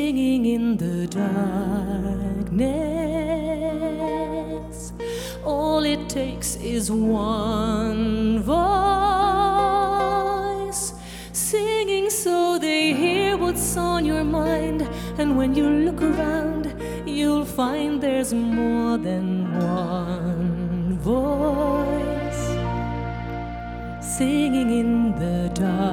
singing in the darkness. All it takes is one voice, singing so they hear what's on your mind. And when you look around, you'll find there's more than one voice, singing in the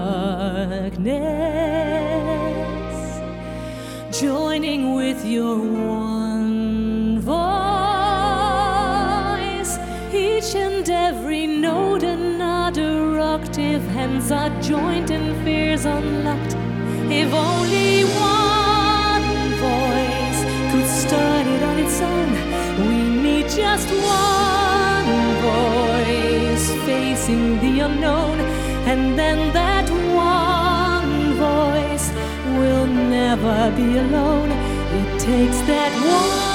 darkness, joining with your one voice. Each and every note another octave, hands are joined and fears unlocked. If only one voice could start it on its own, we need just one voice facing the unknown, and then that one voice will never be alone. It takes that one